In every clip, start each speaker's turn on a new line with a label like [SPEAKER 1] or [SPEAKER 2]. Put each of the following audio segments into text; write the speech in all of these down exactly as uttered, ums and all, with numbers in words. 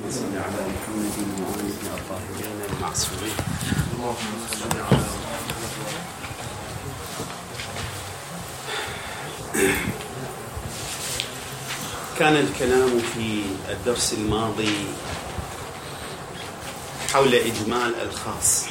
[SPEAKER 1] صل على محمد وآله الطاهرين المعصومين. اللهم صل على كان الكلام في الدرس الماضي حول إجمال الخاص،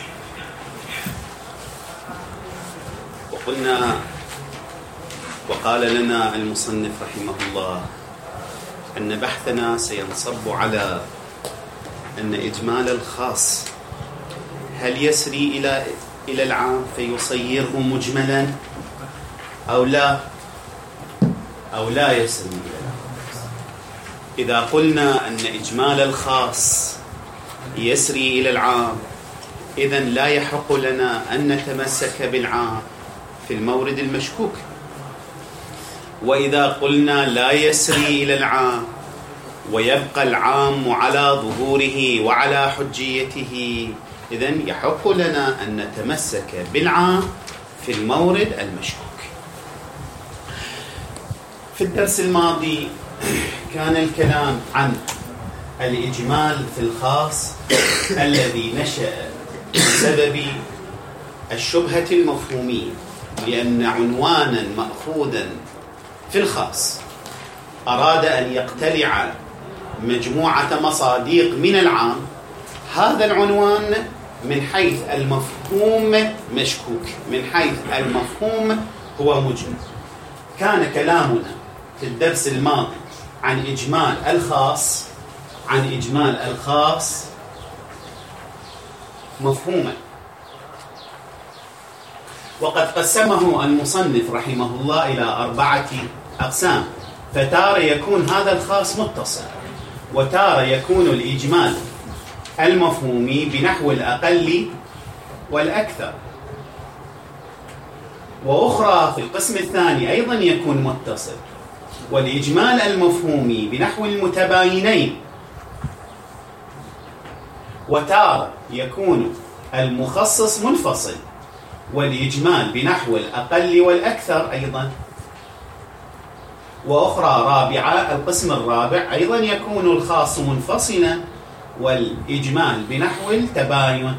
[SPEAKER 1] وقلنا وقال لنا المصنف رحمه الله أن بحثنا سينصب على أن إجمال الخاص هل يسري إلى إلى العام فيصيره مجملا أو لا أو لا يسري إلى العام. إذا قلنا أن إجمال الخاص يسري إلى العام، إذن لا يحق لنا أن نتمسك بالعام في المورد المشكوك. وإذا قلنا لا يسري إلى العام ويبقى العام على ظهوره وعلى حجيته، إذن يحق لنا أن نتمسك بالعام في المورد المشكوك. في الدرس الماضي كان الكلام عن الإجمال في الخاص الذي نشأ بسبب الشبهة المفهومية، لأن عنوانا مأخوذا في الخاص أراد أن يقتلع مجموعة مصاديق من العام، هذا العنوان من حيث المفهوم مشكوك، من حيث المفهوم هو مجمل. كان كلامنا في الدرس الماضي عن إجمال الخاص عن إجمال الخاص مفهوما، وقد قسمه المصنف رحمه الله إلى أربعة أقسام. فتارة يكون هذا الخاص متصل، وتارة يكون الإجمال المفهومي بنحو الأقل والأكثر، وأخرى في القسم الثاني أيضا يكون متصل، والإجمال المفهومي بنحو المتباينين، وتارة يكون المخصص منفصل، والإجمال بنحو الأقل والأكثر أيضا. وأخرى رابعة القسم الرابع أيضا يكون الخاص منفصلا، والإجمال بنحو التباين.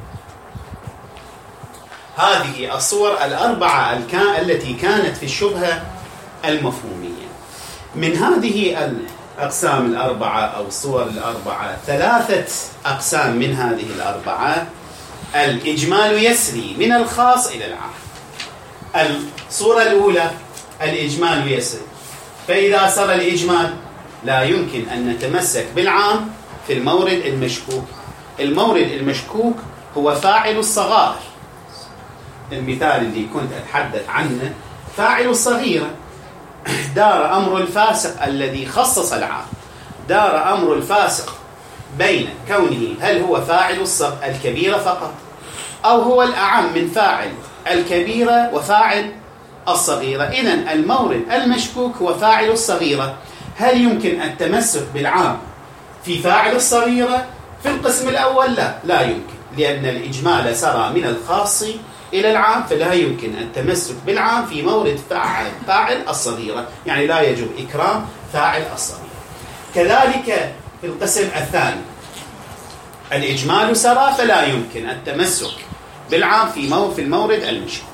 [SPEAKER 1] هذه الصور الأربعة التي كانت في الشبهة المفهومية. من هذه الأقسام الأربعة أو الصور الأربعة ثلاثة أقسام من هذه الأربعة الإجمال يسري من الخاص إلى العام. الصورة الأولى الإجمال يسري، فإذا سر الإجمال لا يمكن أن نتمسك بالعام في المورد المشكوك. المورد المشكوك هو فاعل الصغائر. المثال اللي كنت أتحدث عنه فاعل الصغيرة. دار أمر الفاسق الذي خصص العام، دار أمر الفاسق بين كونه هل هو فاعل الكبيرة فقط أو هو الأعم من فاعل الكبيرة وفاعل الصغيرة. إذن المورد المشكوك هو فاعل الصغيرة. هل يمكن التمسك بالعام في فاعل الصغيرة؟ في القسم الأول لا لا يمكن، لأن الإجمال سرى من الخاص إلى العام، فلا يمكن التمسك بالعام في مورد فاعل فاعل الصغيرة، يعني لا يجب إكرام فاعل الصغيرة. كذلك في القسم الثاني الإجمال سرى، فلا يمكن التمسك بالعام في مو في المورد المشكوك.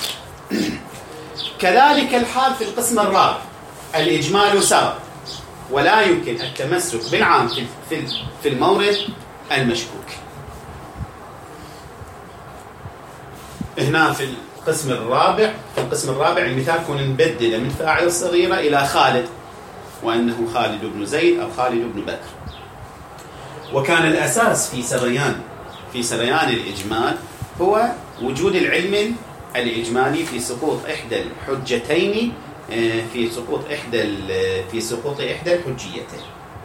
[SPEAKER 1] كذلك الحال في القسم الرابع، الإجمال سرى ولا يمكن التمسك بالعام في في في المورد المشكوك. هنا في القسم الرابع في القسم الرابع المثال كون نبدل من فاعل الصغيرة إلى خالد، وأنه خالد بن زيد أو خالد بن بكر. وكان الأساس في سريان في سريان الإجمال هو وجود العلم الإجمالي في سقوط إحدى الحجتين في سقوط إحدى في سقوط إحدى الحجيتين.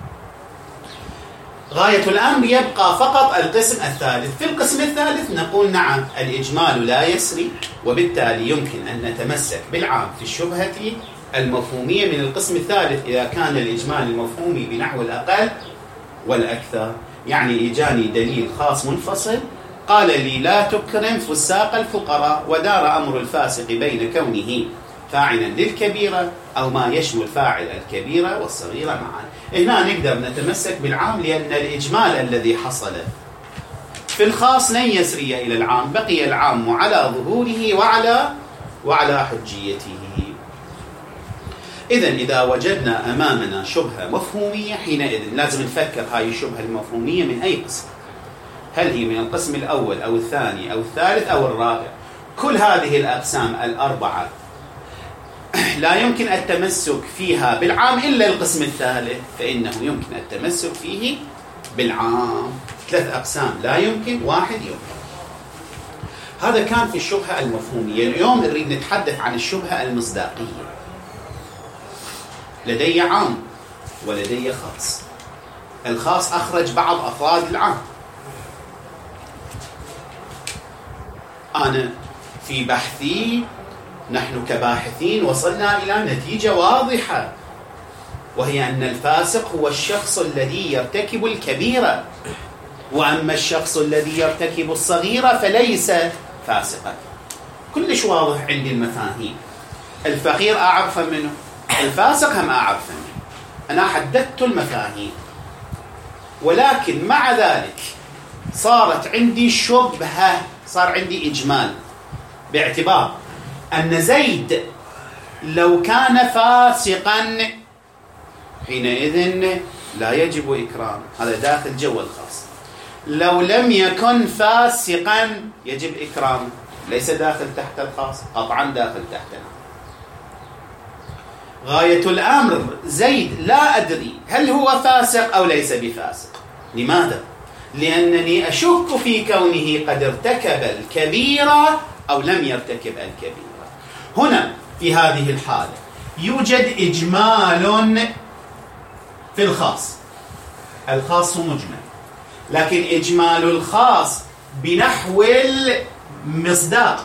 [SPEAKER 1] غاية الأمر يبقى فقط القسم الثالث. في القسم الثالث نقول نعم الإجمال لا يسري، وبالتالي يمكن أن نتمسك بالعام في الشبهة المفهومية من القسم الثالث إذا كان الإجمال المفهومي بنحو الأقل والأكثر. يعني إجاني دليل خاص منفصل قال لي لا تكرم فساق الفقراء، ودار أمر الفاسق بين كونه فاعلا للكبيرة أو ما يشمل فاعل الكبيرة والصغيرة معا. هنا نقدر نتمسك بالعام، لأن الإجمال الذي حصل في الخاص لن يسري إلى العام، بقي العام على ظهوره وعلى وعلى حجيته. إذن إذا وجدنا أمامنا شبهة مفهومية، حينئذ لازم نفكر هاي الشبهة المفهومية من أي قسم. هل هي من القسم الأول أو الثاني أو الثالث أو الرابع؟ كل هذه الأقسام الأربعة لا يمكن التمسك فيها بالعام إلا القسم الثالث، فإنه يمكن التمسك فيه بالعام. ثلاث أقسام لا يمكن، واحد يمكن. هذا كان في الشبهة المفهومية. اليوم نريد نتحدث عن الشبهة المصداقية. لدي عام ولدي خاص. الخاص أخرج بعض أفراد العام. أنا في بحثي، نحن كباحثين وصلنا إلى نتيجة واضحة، وهي أن الفاسق هو الشخص الذي يرتكب الكبيرة، وأما الشخص الذي يرتكب الصغيرة فليس فاسقا. كلش واضح عندي المفاهيم. الفقير أعرف منه، الفاسق هم أعرف منه. أنا حددت المفاهيم، ولكن مع ذلك صارت عندي شبهة، صار عندي إجمال، باعتبار أن زيد لو كان فاسقا حينئذ لا يجب إكرام. هذا داخل جو الخاص. لو لم يكن فاسقا يجب إكرام، ليس داخل تحت الخاص، قطعا داخل تحتنا. غاية الأمر زيد لا أدري هل هو فاسق أو ليس بفاسق. لماذا؟ لأنني أشك في كونه قد ارتكب الكبيرة أو لم يرتكب الكبيرة. هنا في هذه الحالة يوجد إجمال في الخاص. الخاص مجمل، لكن إجمال الخاص بنحو المصداق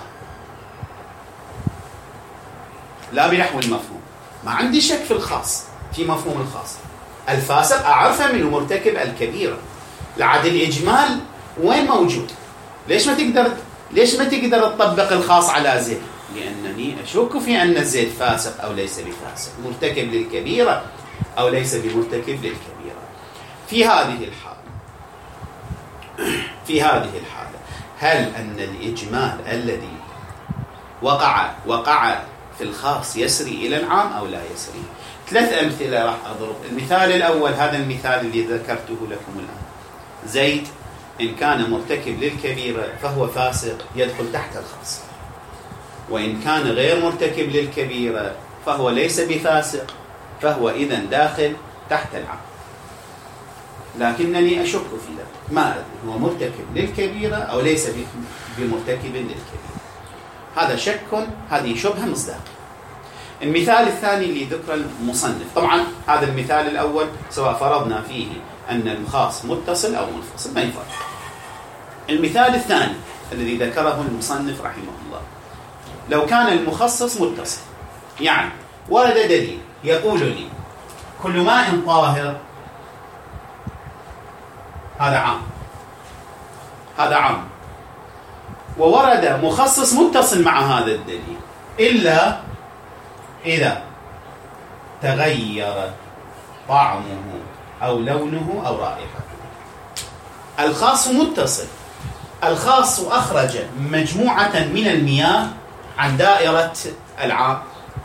[SPEAKER 1] لا بنحو المفهوم. ما عندي شك في الخاص، في مفهوم الخاص. الفاسق أعرفه منه مرتكب الكبيرة. العدل الإجمال وين موجود؟ ليش ما تقدر ليش ما تقدر تطبق الخاص على زيد؟ لأنني أشك في أن زيد فاسق أو ليس بفاسق، مرتكب للكبيرة أو ليس بمرتكب للكبيرة. في هذه الحالة في هذه الحالة هل أن الإجمال الذي وقع وقع في الخاص يسري إلى العام أو لا يسري؟ ثلاث أمثلة راح أضرب. المثال الأول هذا المثال اللي ذكرته لكم الآن. زيد إن كان مرتكب للكبيرة فهو فاسق، يدخل تحت الخاص. وإن كان غير مرتكب للكبيرة فهو ليس بفاسق، فهو إذن داخل تحت العام. لكنني أشك في ذلك، ما أدري هو مرتكب للكبيرة أو ليس بمرتكب للكبيرة. هذا شك، هذه شبهة مصداقية. المثال الثاني اللي ذكر المصنف، طبعا هذا المثال الأول سواء فرضنا فيه أن الخاص متصل أو منفصل ما يفرق. المثال الثاني الذي ذكره المصنف رحمه الله، لو كان المخصص متصل، يعني ورد دليل يقول لي كل ماء طاهر، هذا عام، هذا عام، وورد مخصص متصل مع هذا الدليل إلا إذا تغير طعمه أو لونه أو رائحته. الخاص متصل، الخاص أخرج مجموعة من المياه عن دائرة العام.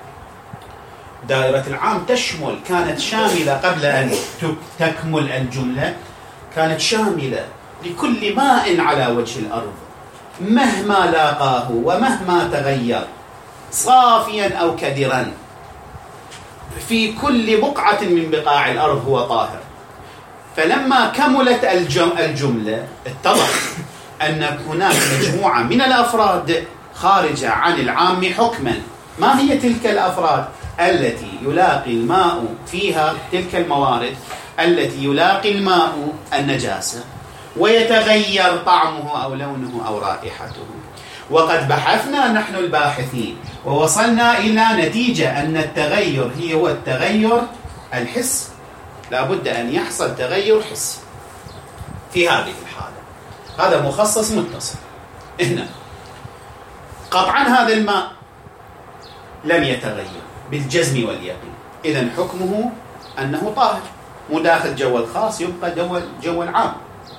[SPEAKER 1] دائرة العام تشمل، كانت شاملة قبل أن تكمل الجملة، كانت شاملة لكل ماء على وجه الأرض مهما لاقاه ومهما تغير، صافيا أو كدرا، في كل بقعة من بقاع الأرض هو طاهر. فلما كملت الجملة اتضح أن هناك مجموعة من الأفراد خارجة عن العام حكما. ما هي تلك الأفراد؟ التي يلاقي الماء فيها، تلك الموارد التي يلاقي الماء النجاسة ويتغير طعمه أو لونه أو رائحته. وقد بحثنا نحن الباحثين ووصلنا إلى نتيجة أن التغير هي هو التغير الحسي. لا بد أن يحصل تغير حسي في هذه الحالة. هذا مخصص متصل. هنا قطعا هذا الماء لم يتغير، بالجزم واليقين. إذن حكمه أنه طاهر، مو داخل جو الخاص، يبقى جو, جو العام.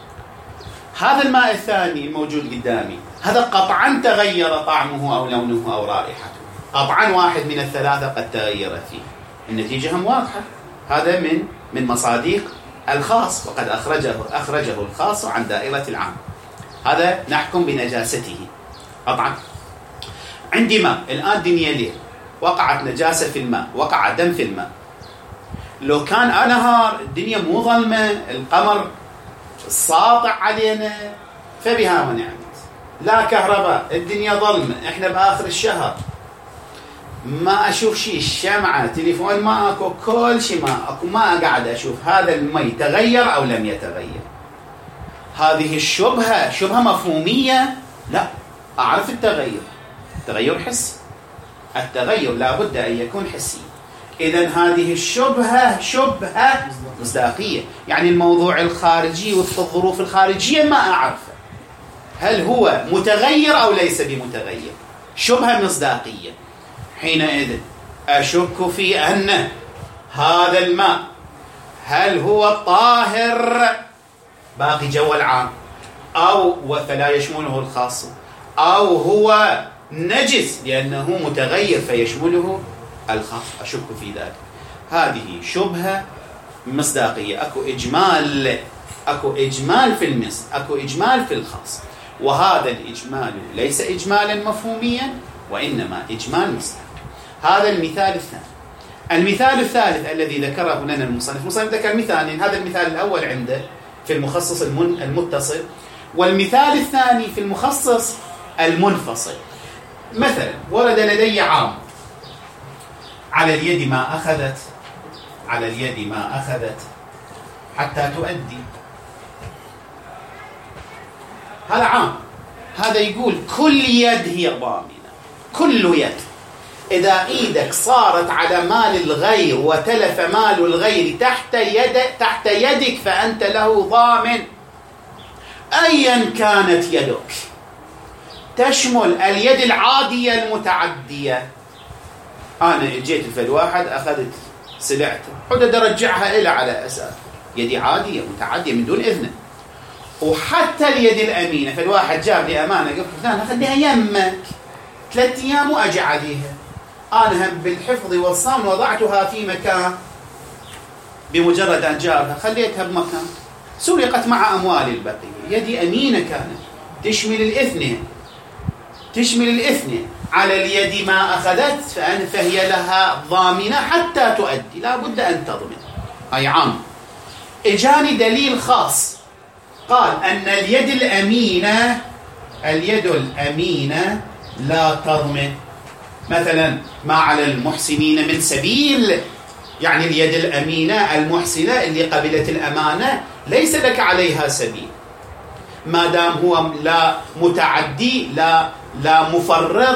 [SPEAKER 1] هذا الماء الثاني الموجود قدامي، هذا قطعا تغير طعمه أو لونه أو رائحته، قطعا واحد من الثلاثة قد تغير فيه. النتيجة هم واضحة، هذا من من مصاديق الخاص، وقد أخرجه أخرجه الخاص عن دائرة العام. هذا نحكم بنجاسته قطعا. عندي ماء الآن دنيا ليل، وقعت نجاسة في الماء، وقع دم في الماء. لو كان نهار الدنيا مو ظلمة، القمر ساطع علينا، فبها ونعمت. لا كهرباء، الدنيا ظلمة، احنا بآخر الشهر، ما أشوف شيء، الشمعة، تليفون ما أكو، كل شيء ما أكو، ما قاعد أشوف هذا المي تغير أو لم يتغير. هذه الشبهة شبهة مفهومية؟ لا، أعرف التغير، تغير حسي، التغير لا بد أن يكون حسي. إذن هذه الشبهة شبهة مصداقية، يعني الموضوع الخارجي وفق الظروف الخارجية ما أعرفه، هل هو متغير أو ليس بمتغير، شبهة مصداقية. حينئذ أشك في أن هذا الماء هل هو طاهر باقي جو العام، أو فلا يشمله الخاص، أو هو نجس لأنه متغير فيشمله الخاص، أشك في ذلك. هذه شبهة مصداقية، أكو إجمال، أكو إجمال في المصد، أكو إجمال في الخاص، وهذا الإجمال ليس إجمالا مفهوميا وإنما إجمال مصداقي. هذا المثال الثاني. المثال الثالث الذي ذكره لنا المصنف، المصنف ذكر مثالين، هذا المثال الأول عنده في المخصص المتصل، والمثال الثاني في المخصص المنفصل. مثلا ورد لدي عام، على اليد ما أخذت، على اليد ما أخذت حتى تؤدي. هذا عام، هذا يقول كل يد هي ضامنة، كل يد. إذا إيدك صارت على مال الغير وتلف مال الغير تحت يد تحت يدك فأنت له ضامن، أيا كانت يدك، تشمل اليد العادية المتعدية. أنا جيت الفد واحد أخذت سلعته، حدد أرجعها إلى على أساس يدي عادية متعدية من دون إذنه. وحتى اليد الأمينة، فالواحد جاب لي أمانة قلت له خليها يمك ثلاثة أيام وأجي عليها، أنا هم بالحفظ والصون وضعتها في مكان، بمجرد أن جابها خليتها بمكان، سرقت مع أموال البقية. يدي أمينة كانت تشمل الإثنين، تشمل الإثنين. على اليد ما أخذت فهي لها ضامنة حتى تؤدي، لا بد أن تضمن. أي عام. إجاني دليل خاص قال أن اليد الأمينة، اليد الأمينة لا تضمن. مثلا ما على المحسنين من سبيل، يعني اليد الأمينة المحسنة اللي قبلت الأمانة ليس لك عليها سبيل، ما دام هو لا متعدي لا لا مفرط،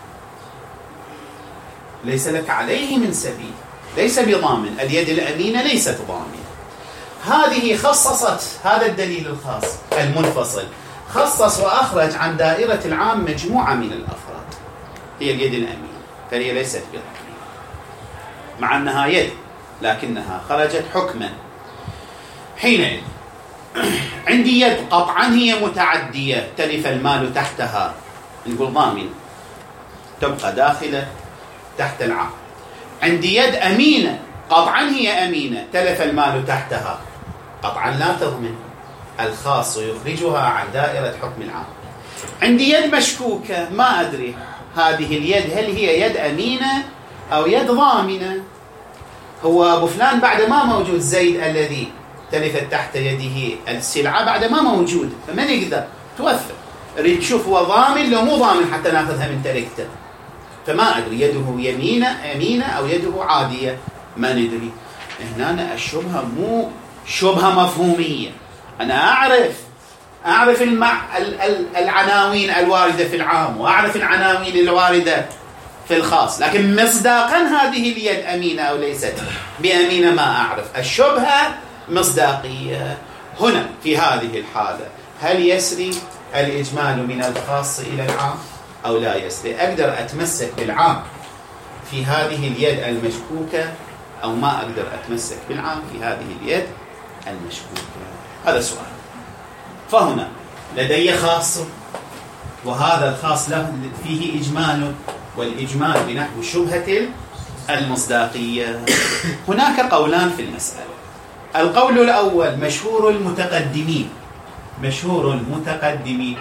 [SPEAKER 1] ليس لك عليه من سبيل، ليس بضامن. اليد الأمينة ليست ضامنة. هذه خصصت، هذا الدليل الخاص المنفصل خصص وأخرج عن دائرة العام مجموعة من الأفراد، هي اليد الأمينة، فهي ليست بضامنة مع أنها يد لكنها خرجت حكما. حينئذ عندي يد قطعا هي متعدية تلف المال تحتها، نقول ضامن، تبقى داخلة تحت العام. عندي يد أمينة قطعا هي أمينة تلف المال تحتها، قطعا لا تضمن، الخاص يخرجها عن دائرة حكم العام. عندي يد مشكوكة، ما أدري هذه اليد هل هي يد أمينة أو يد ضامنة. هو أبو فلان بعد ما موجود، زيد الذي تلفت تحت يده السلعة بعد ما موجود، فمن يقدر توثق، أريد تشوف هو ضامن لو مو ضامن حتى ناخذها من تركته، فما أدري يده يمينة أمينة أو يده عادية، ما ندري. هنا الشبهة مو شبهة مفهومية، أنا أعرف أعرف المع... العناوين الواردة في العام وأعرف العناوين الواردة في الخاص، لكن مصداقا هذه اليد أمينة أو ليست بأمينة ما أعرف. الشبهة مصداقية. هنا في هذه الحالة هل يسري الإجمال من الخاص إلى العام أو لا يسري؟ أقدر أتمسك بالعام في هذه اليد المشكوكة، أو ما أقدر أتمسك بالعام في هذه اليد المشكوكة؟ هذا سؤال. فهنا لدي خاص، وهذا الخاص له فيه إجمال، والإجمال بنحو شبهة المصداقية. هناك قولان في المسألة. القول الأول مشهور المتقدمين، مشهور المتقدمين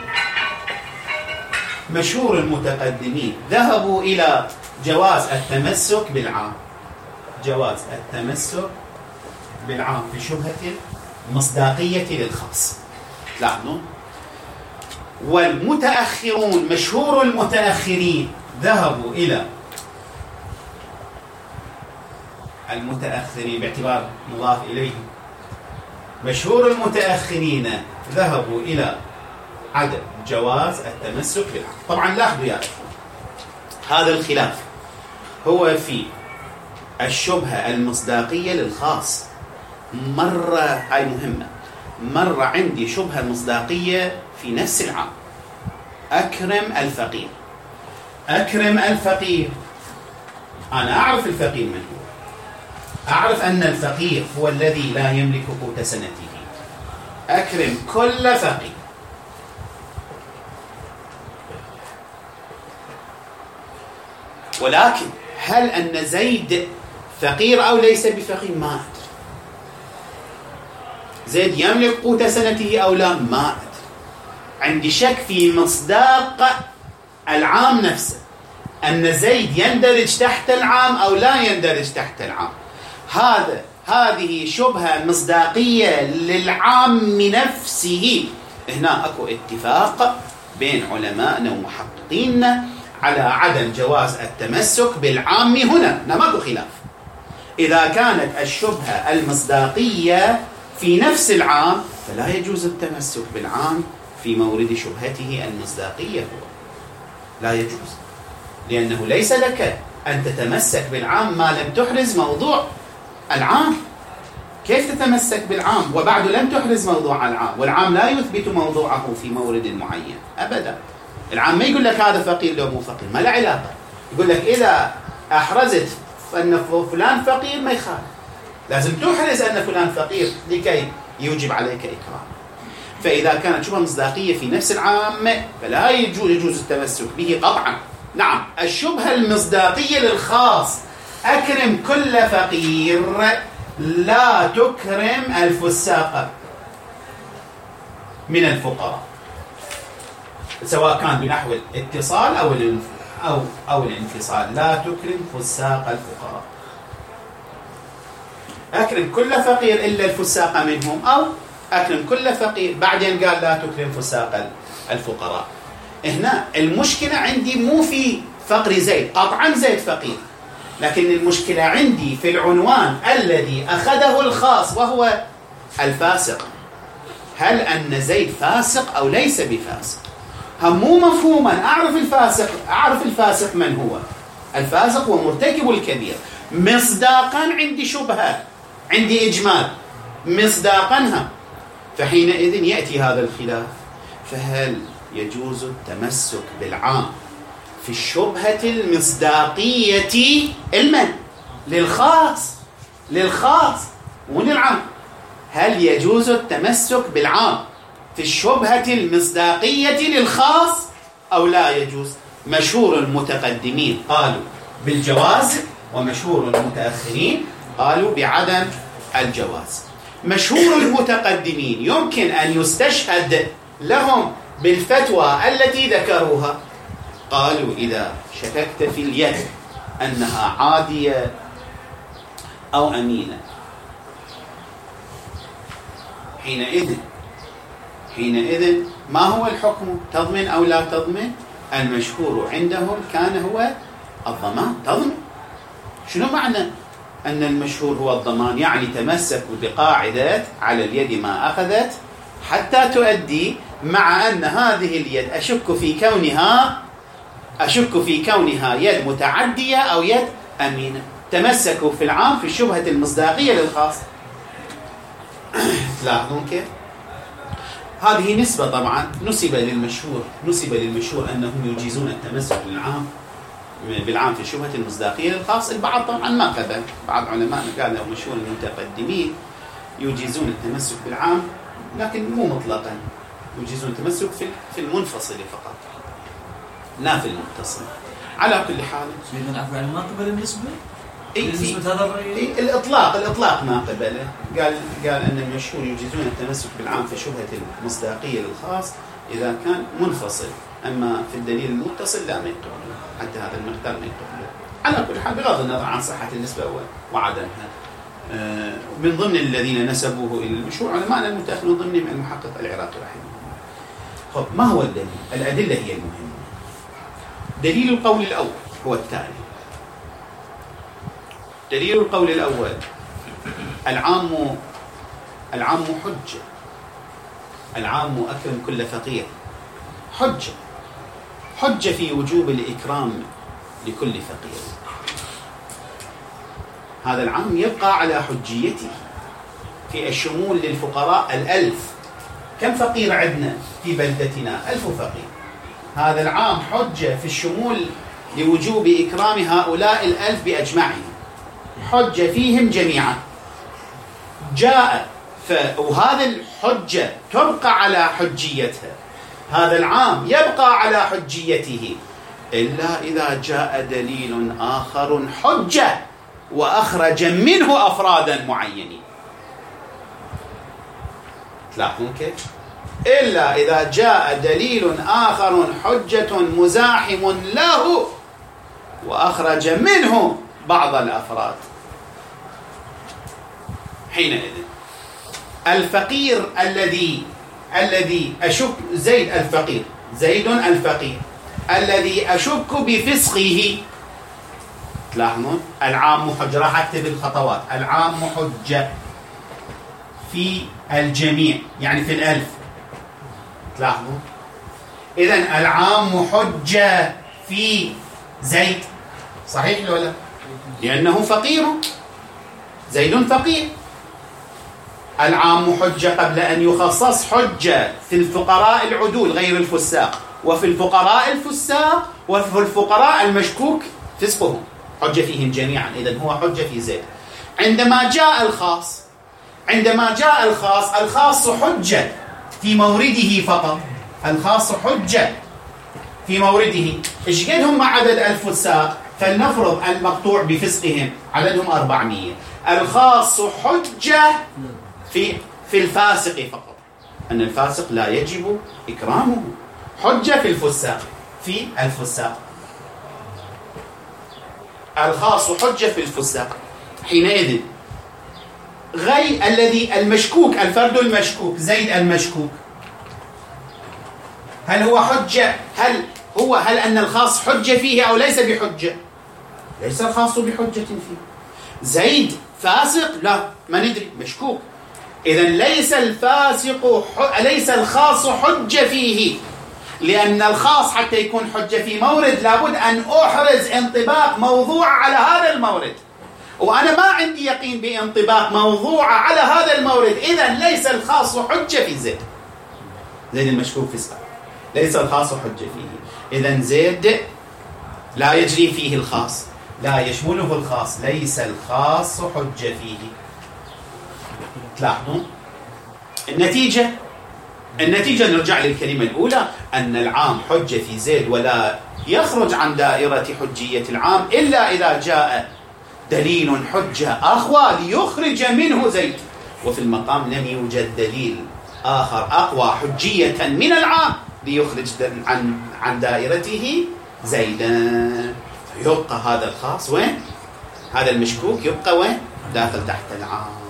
[SPEAKER 1] مشهور المتقدمين ذهبوا إلى جواز التمسك بالعام، جواز التمسك بالعام في شبهة المصداقية للخاص. لاحظوا. والمتأخرون مشهور المتأخرين ذهبوا إلى المتأخرين باعتبار مضاف إليه، مشهور المتأخرين ذهبوا إلى عدم جواز التمسك بالعام. طبعا لاحظوا يا أخوان، هذا الخلاف هو في الشبهة المصداقية للخاص. مرة هاي مهمة، مرة عندي شبهة مصداقية في نفس العام. أكرم الفقير، أكرم الفقير، أنا أعرف الفقير من هو، أعرف أن الفقير هو الذي لا يملك قوت سنته. أكرم كل فقير. ولكن هل أن زيد فقير أو ليس بفقير؟ ما أدري. زيد يملك قوت سنته أو لا؟ ما أدري. عندي شك في مصداق العام نفسه، أن زيد يندرج تحت العام أو لا يندرج تحت العام. هذا هذه شبهة مصداقية للعام نفسه. هنا أكو اتفاق بين علمائنا ومحققيننا على عدم جواز التمسك بالعام هنا، ماكو خلاف. إذا كانت الشبهة المصداقية في نفس العام فلا يجوز التمسك بالعام في مورد شبهته المصداقية، هو لا يجوز، لأنه ليس لك أن تتمسك بالعام ما لم تحرز موضوع العام. كيف تتمسك بالعام وبعد لم تحرز موضوع العام؟ والعام لا يثبت موضوعه في مورد معين أبدا. العام ما يقول لك هذا فقير لو مو فقير، ما له علاقة. يقول لك إذا أحرزت أن فلان فقير ما يخالف، لازم تحرز أن فلان فقير لكي يوجب عليك إكرام. فإذا كانت شبهة مصداقية في نفس العام فلا يجوز التمسك به قطعا. نعم، الشبهة المصداقية للخاص، أكرم كل فقير، لا تكرم الفساق من الفقراء، سواء كان بنحو الاتصال أو أو أو الانفصال. لا تكرم فساق الفقراء. أكرم كل فقير إلا الفساق منهم، أو أكرم كل فقير بعدين قال لا تكرم فساق الفقراء. هنا المشكلة عندي مو في فقر زيد، قطعا زيد فقير، لكن المشكلة عندي في العنوان الذي أخذه الخاص وهو الفاسق. هل أن زيد فاسق أو ليس بفاسق؟ هم مو مفهوما. أعرف الفاسق، أعرف الفاسق من هو. الفاسق هو مرتكب الكبير. مصداقا عندي شبهة، عندي إجمال مصداقنها، فحينئذ يأتي هذا الخلاف. فهل يجوز التمسك بالعام في الشبهة المصداقية المن للخاص للخاص وللعام؟ هل يجوز التمسك بالعام في الشبهة المصداقية للخاص أو لا يجوز؟ مشهور المتقدمين قالوا بالجواز، ومشهور المتأخرين قالوا بعدم الجواز. مشهور المتقدمين يمكن أن يستشهد لهم بالفتوى التي ذكروها. قالوا إذا شككت في اليد أنها عادية أو أمينة، حينئذ حينئذ ما هو الحكم؟ تضمن أو لا تضمن؟ المشهور عندهم كان هو الضمان. تضمن. شنو معنى أن المشهور هو الضمان؟ يعني تمسكوا بقاعدة على اليد ما أخذت حتى تؤدي، مع أن هذه اليد أشك في كونها أشك في كونها يد متعدية أو يد أمينة. تمسكوا في العام في الشبهة المصداقية للخاص. تلاحظون كيف؟ هذه نسبة طبعا نسب للمشهور، نسب للمشهور أنهم يجيزون التمسك للعام بالعام في شبهة المصداقية للخاص. البعض طبعا ما قبل، بعض علماء قالوا مشهور المتقدمين يجيزون التمسك بالعام لكن مو مطلقا، يجيزون التمسك في في المنفصل فقط لا في المتصل. على كل حال
[SPEAKER 2] سيدنا العفو عن ما قبل النسبة
[SPEAKER 1] إيه
[SPEAKER 2] نسبة هذا الرأي
[SPEAKER 1] إيه الإطلاق الإطلاق ما قبله. قال قال أن المشهور يجيزون التمسك بالعام في شبهة المصداقية للخاص إذا كان منفصل، أما في الدليل المتصل لا ما يقبله، حتى هذا المقدار ما يقبله. على كل حال بغض النظر عن صحة النسبة وعدمها، آه من ضمن الذين نسبوه إلى المشهور علماء المتأخرين من ضمنهم المحقق العراقي رحمه الله. خب ما هو الدليل؟ الأدلة هي المهمة. دليل القول الأول هو التالي. دليل القول الأول العام العام حجة، العام أكرم كل فقير، حجة حجة في وجوب الإكرام لكل فقير. هذا العام يبقى على حجيته في الشمول للفقراء الألف. كم فقير عندنا في بلدتنا؟ ألف فقير. هذا العام حجة في الشمول لوجوب إكرام هؤلاء الألف بأجمعهم، حجة فيهم جميعا. جاء ف... وهذا الحجة تبقى على حجيتها، هذا العام يبقى على حجيته إلا إذا جاء دليل آخر حجة وأخرج منه أفرادا معينين. تلاحظون كيف؟ إلا إذا جاء دليل آخر حجة مزاحم له وأخرج منه بعض الأفراد. حينئذ الفقير الذي الذي أشك زيد الفقير زيد الفقير الذي أشك بفسقه، تلاحظون العام حجة، راح أكتب الخطوات. العام حجة في الجميع يعني في الألف، تلاحظون. إذن العام حجة في زيد، صحيح ولا؟ لأنه فقير، زيد فقير. العام حجة قبل أن يخصص حجة في الفقراء العدول غير الفساق، وفي الفقراء الفساق، وفي الفقراء المشكوك فسقهم، حجة فيهم جميعا. إذن هو حجة في زيد. عندما جاء الخاص عندما جاء الخاص الخاص حجة في مورده فقط، الخاص حجة في مورده. إيش قد هم عدد الفساق؟ فلنفرض المقطوع بفسقهم عددهم أربعمية. الخاص حجة في في الفاسق فقط، أن الفاسق لا يجب إكرامه. حجة في الفساق في الفساق. الخاص حجة في الفساق. حينئذ غير الذي المشكوك، الفرد المشكوك زيد المشكوك، هل هو حجة؟ هل هو هل أن الخاص حجة فيه أو ليس بحجة؟ ليس الخاص بحجة فيه. زيد فاسق؟ لا، ما ندري، مشكوك. إذن ليس الفاسق ليس الخاص حجة فيه، لأن الخاص حتى يكون حجة في مورد لابد أن أحرز انطباق موضوع على هذا المورد، وأنا ما عندي يقين بانطباق موضوع على هذا المورد. إذن ليس الخاص حجة في زيد، زيد المشكوك في السابق، ليس الخاص حجة فيه. إذن زيد لا يجري فيه الخاص، لا يشمله الخاص، ليس الخاص حجة فيه. تلاحظون النتيجة؟ النتيجة نرجع للكلمة الأولى، أن العام حجة في زيد ولا يخرج عن دائرة حجية العام إلا إذا جاء دليل حجة أقوى ليخرج منه زيد. وفي المقام لم يوجد دليل آخر أقوى حجية من العام ليخرج عن عن دائرته زيدا. يبقى هذا الخاص وين؟ هذا المشكوك يبقى وين؟ داخل تحت العام.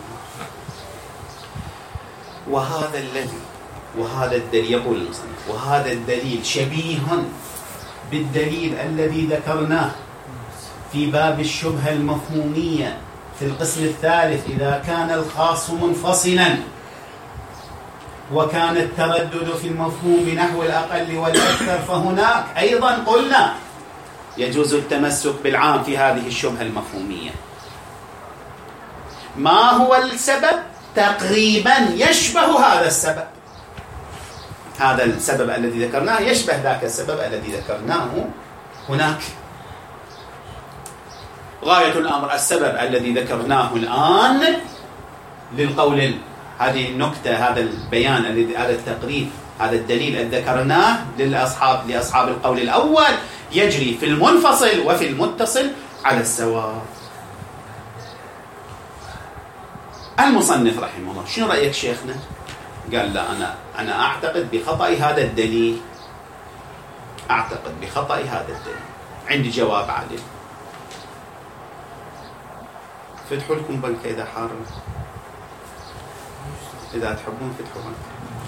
[SPEAKER 1] وهذا الذي وهذا الدليل يقول المصنف وهذا الدليل شبيه بالدليل الذي ذكرناه في باب الشبهة المفهومية في القسم الثالث إذا كان الخاص منفصلا وكان التردد في المفهوم بنحو الأقل والأكثر، فهناك أيضا قلنا يجوز التمسك بالعام في هذه الشبهة المفهومية. ما هو السبب؟ تقريبا يشبه هذا السبب، هذا السبب الذي ذكرناه يشبه ذاك السبب الذي ذكرناه هناك. غاية الأمر السبب الذي ذكرناه الآن للقول، هذه النكتة، هذا البيان الذي، هذا التقرير، هذا الدليل الذي ذكرناه للأصحاب لأصحاب القول الأول يجري في المنفصل وفي المتصل على السواء. المصنف رحمه الله، شنو رأيك شيخنا؟ قال لا، أنا أنا أعتقد بخطأ هذا الدليل، أعتقد بخطأ هذا الدليل، عندي جواب عادل. فتحوا لكم بنك إذا حار، إذا تحبون فتحوا بنك.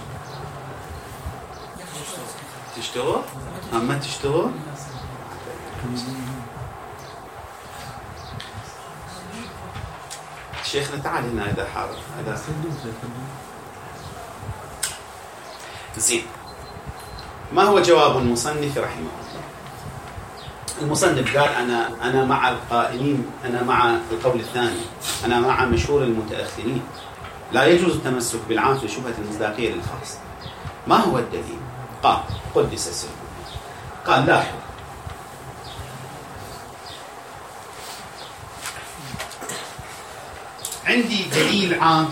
[SPEAKER 1] تشتغل؟ أما تشتغل؟ شيخنا تعال هنا إذا حار. إذا زين، ما هو جواب المصنف رحمه الله؟ المصنف قال أنا أنا مع القائلين، أنا مع القول الثاني، أنا مع مشهور المتأخرين، لا يجوز التمسك بالعام في شبهة المصداقية للخاص. ما هو الدليل؟ قال قدس سره، قال لاحظ، عندي دليل عام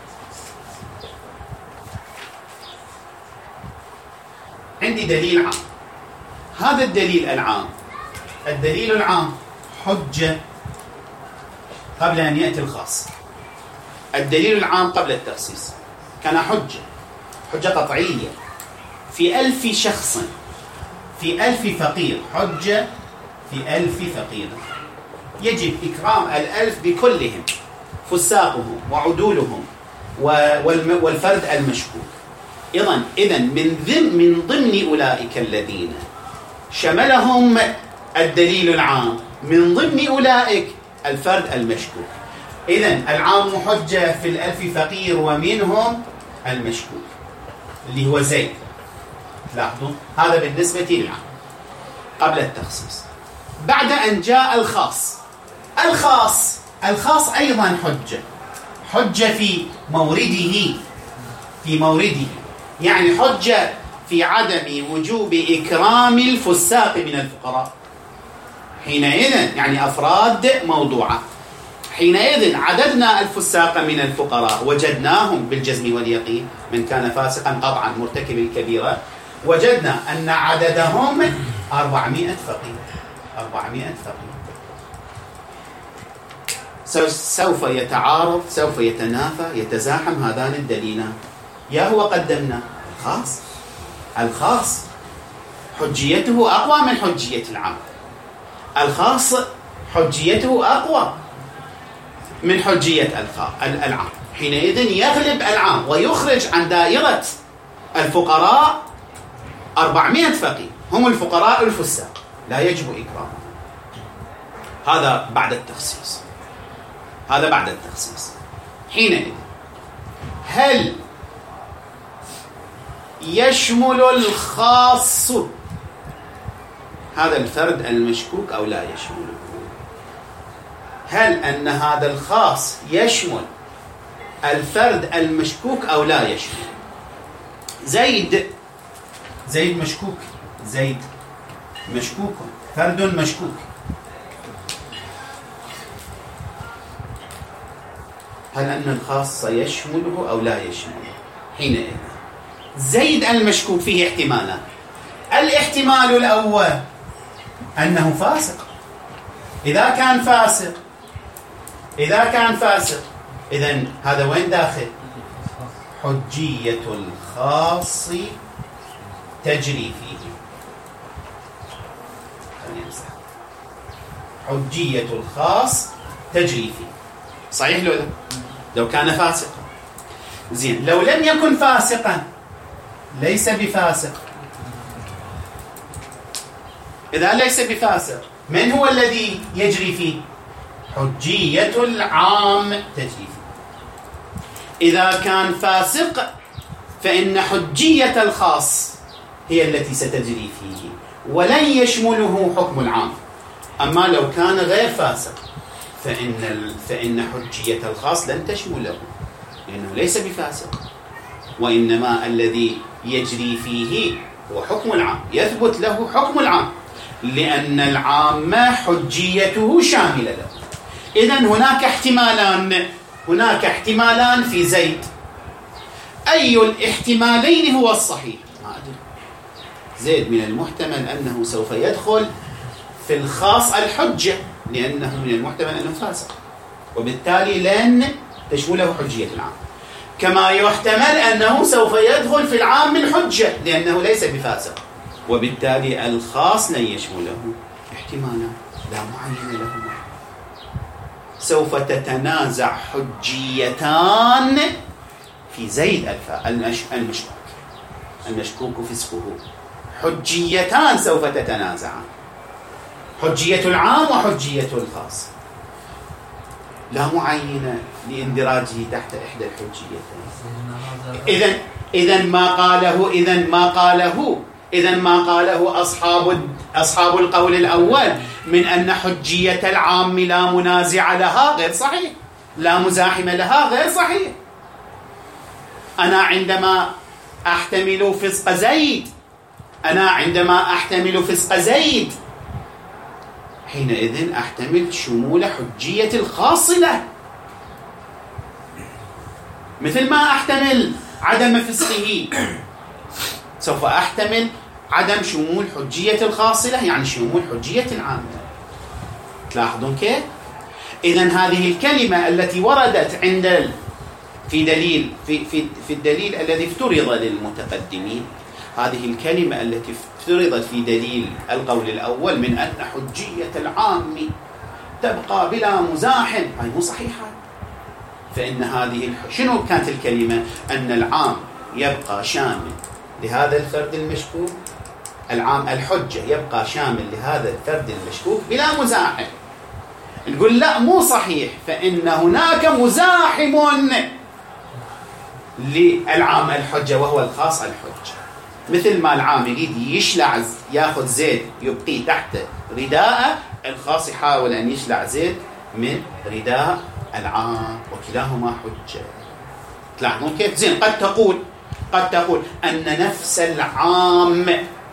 [SPEAKER 1] عندي دليل عام هذا الدليل العام، الدليل العام حجة قبل أن يأتي الخاص. الدليل العام قبل التخصيص كان حجة، حجة قطعية في ألف شخص، في ألف فقير، حجة في ألف فقير، يجب إكرام الألف بكلهم، فساقهم وعدولهم والفرد المشكوك. إذن إذن من ضمن من ضمن أولئك الذين شملهم الدليل العام، من ضمن أولئك الفرد المشكوك. إذن العام حجة في الألف فقير ومنهم المشكوك اللي هو زيد. لاحظوا هذا بالنسبة للعام قبل التخصيص. بعد أن جاء الخاص، الخاص الخاص أيضا حجة، حجة في مورده، في مورده يعني حجة في عدم وجوب إكرام الفساق من الفقراء. حينئذ يعني أفراد موضوعة، حينئذ عددنا الفساق من الفقراء وجدناهم بالجزم واليقين، من كان فاسقا قطعا مرتكب الكبيرة، وجدنا أن عددهم أربعمائة فقير، أربعمائة فقير. سوف يتعارض، سوف يتنافى، يتزاحم هذان الدليلان. يا هو قدمنا الخاص، الخاص حجيته أقوى من حجية العام، الخاص حجيته أقوى من حجية العام، حينئذ يغلب العام ويخرج عن دائرة الفقراء أربعمائة فقير، هم الفقراء الفساق، لا يجب إكرامهم. هذا بعد التخصيص، هذا بعد التخصيص. حينئذ هل يشمل الخاص هذا الفرد المشكوك أو لا يشمله؟ هل أن هذا الخاص يشمل الفرد المشكوك أو لا يشمل؟ زيد زيد مشكوك، زيد مشكوك، فرد مشكوك. هل أن الخاص يشمله أو لا يشمله؟ حينئذ زيد المشكوك فيه احتمالان. الاحتمال الأول أنه فاسق، إذا كان فاسق إذا كان فاسق إذن هذا وين داخل؟ حجية الخاص تجري فيه. حجية الخاص تجري فيه، صحيح لو لا؟ لو كان فاسقا. زين، لو لم يكن فاسقا، ليس بفاسق، إذا ليس بفاسق من هو الذي يجري فيه؟ حجية العام تجري فيه. إذا كان فاسق فإن حجية الخاص هي التي ستجري فيه ولن يشمله حكم العام. أما لو كان غير فاسق فإن فإن حجية الخاص لن تشمله، لأنه ليس بفاسق، وإنما الذي يجري فيه هو حكم العام، يثبت له حكم العام، لأن العام حجيته شاملة له. إذن هناك احتمالان هناك احتمالان في زيد. أي الاحتمالين هو الصحيح؟ ما أدري. زيد من المحتمل أنه سوف يدخل في الخاص الحجة، لأنه من المحتمل أنه فاسق، وبالتالي لن تشمله حجية العام. كما يحتمل أنه سوف يدخل في العام الحجة، لأنه ليس بفاسق، وبالتالي الخاص لن يشمله. احتمالا لا معين لهما. سوف تتنازع حجيتان في زيد الفا المشكوك المشكوك فسقه. حجيتان سوف تتنازعان، حجية العام وحجية الخاص، لا معينة لاندراجه تحت إحدى الحجيتين. إذن إذن ما قاله إذن ما قاله إذن ما قاله أصحاب أصحاب القول الأول من أن حجية العام لا منازع لها غير صحيح، لا مزاحم لها غير صحيح. أنا عندما أحتمل فسق زيد أنا عندما أحتمل فسق زيد حينئذ أحتمل شمول حجية الخاص له، مثل ما أحتمل عدم فسقه سوف أحتمل عدم شمول حجية الخاص له، يعني شمول حجية العام. تلاحظون كيف؟ إذن هذه الكلمة التي وردت عند في دليل في في في الدليل الذي افترض للمتقدمين، هذه الكلمة التي افترضت في دليل القول الأول من أن حجية العام تبقى بلا مزاحم، هي مو صحيحة. فإن هذه الح... شنو كانت الكلمة؟ أن العام يبقى شامل لهذا الفرد المشكوك، العام الحجة يبقى شامل لهذا الفرد المشكوك بلا مزاحم. نقول لا مو صحيح، فإن هناك مزاحم للعام الحجة وهو الخاص الحجة. مثل ما العام يريد يشلع ياخذ زيد يبقيه تحت رداءه، الخاص يحاول أن يشلع زيد من رداء العام، وكلاهما حجة. تلاحظون كيف؟ زين قد تقول قد تقول أن نفس العام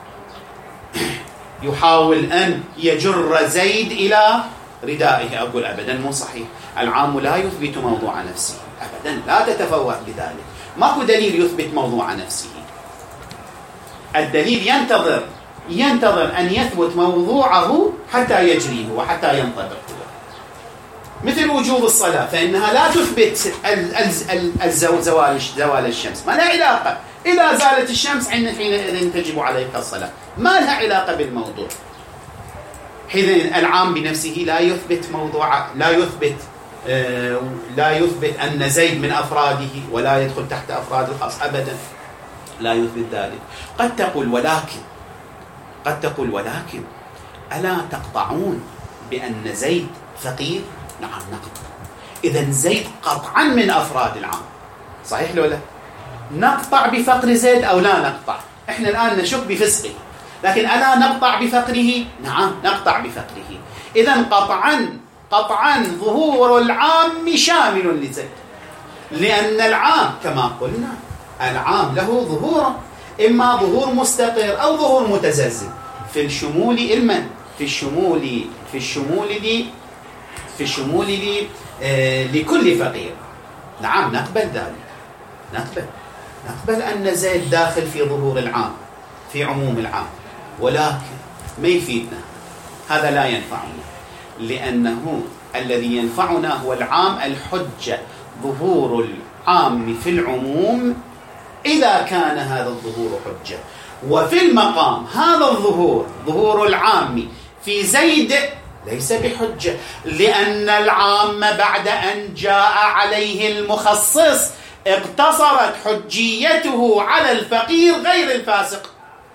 [SPEAKER 1] يحاول أن يجر زيد إلى ردائه. أقول أبدا مو صحيح، العام لا يثبت موضوع نفسه أبدا، لا تتفوه بذلك. ماكو دليل يثبت موضوع نفسه. الدليل ينتظر ينتظر أن يثبت موضوعه حتى يجريه وحتى ينطبق. مثل وجوب الصلاة، فإنها لا تثبت الزوال زوال الشمس، ما لها علاقة. إذا زالت الشمس حينئذ تجب عليك الصلاة، ما لها علاقة بالموضوع. حينئذ العام بنفسه لا يثبت موضوع، لا يثبت آه لا يثبت أن زيد من أفراده ولا يدخل تحت أفراد الخاص أبدا، لا يثبت ذلك. قد تقول ولكن قد تقول ولكن ألا تقطعون بأن زيد فقير؟ نعم نقطع. إذن زيد قطعا من أفراد العام، صحيح لو لا؟ نقطع بفقر زيد أو لا نقطع؟ إحنا الآن نشك بفسقه، لكن ألا نقطع بفقره؟ نعم نقطع بفقره. إذن قطعا قطعا ظهور العام شامل لزيد، لأن العام كما قلنا العام له ظهور، إما ظهور مستقر أو ظهور متزلزل. في الشمول المن في الشمول في الشمول لي في الشمول لي آه لكل فقير. نعم نقبل ذلك، نقبل نقبل أن زيد داخل في ظهور العام في عموم العام، ولكن ما يفيدنا، هذا لا ينفعنا، لأنه الذي ينفعنا هو العام الحجة، ظهور العام في العموم إذا كان هذا الظهور حجة. وفي المقام هذا الظهور ظهور العام في زيد ليس بحجة، لأن العام بعد أن جاء عليه المخصص اقتصرت حجيته على الفقير غير الفاسق.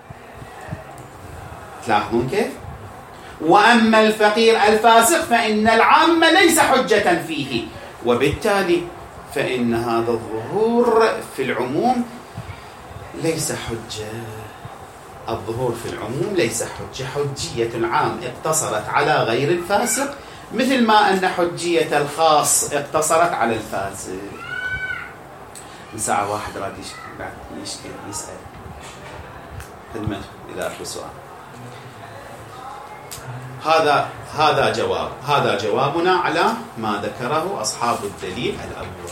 [SPEAKER 1] تلاحظون كيف؟ وأما الفقير الفاسق فإن العام ليس حجة فيه، وبالتالي فإن هذا الظهور في العموم ليس حجة. الظهور في العموم ليس حجة، حجية العام اقتصرت على غير الفاسق، مثل ما أن حجية الخاص اقتصرت على الفاسق. من ساعة واحد راد يشكل يسأل خدمة إذا أخذ سؤال. هذا هذا جواب هذا جوابنا على ما ذكره أصحاب الدليل الأول.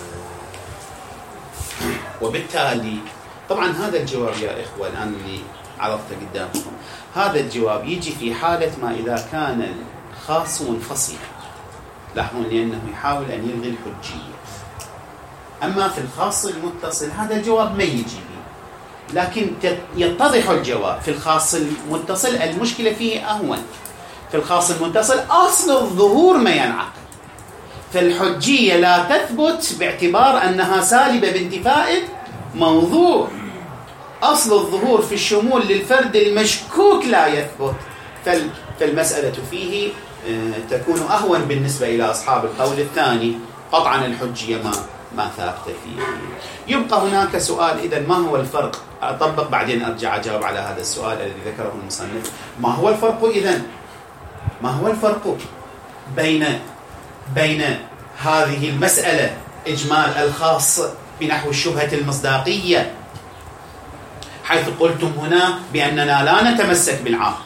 [SPEAKER 1] وبالتالي طبعا هذا الجواب يا إخوة الآن اللي عرضته قدامكم، هذا الجواب يجي في حالة ما إذا كان الخاص منفصلا، لاحظون، لأنه يحاول أن يلغي الحجية. أما في الخاص المتصل هذا الجواب ما يجي به، لكن يتضح الجواب في الخاص المتصل. المشكلة فيه أهون. في الخاص المتصل أصل الظهور ما ينعقد، فالحجية لا تثبت باعتبار أنها سالبة بانتفاء موضوع. أصل الظهور في الشمول للفرد المشكوك لا يثبت، فالمسألة فيه تكون أهون بالنسبة إلى أصحاب القول الثاني. قطعا الحجية ما ما ثابتة فيه. يبقى هناك سؤال، إذن ما هو الفرق؟ أطبق بعدين أرجع أجاوب على هذا السؤال الذي ذكره المصنف. ما هو الفرق إذن؟ ما هو الفرق بين بين هذه المسألة إجمال الخاص بنحو الشبهة المصداقية، حيث قلتم هنا بأننا لا نتمسك بالعام،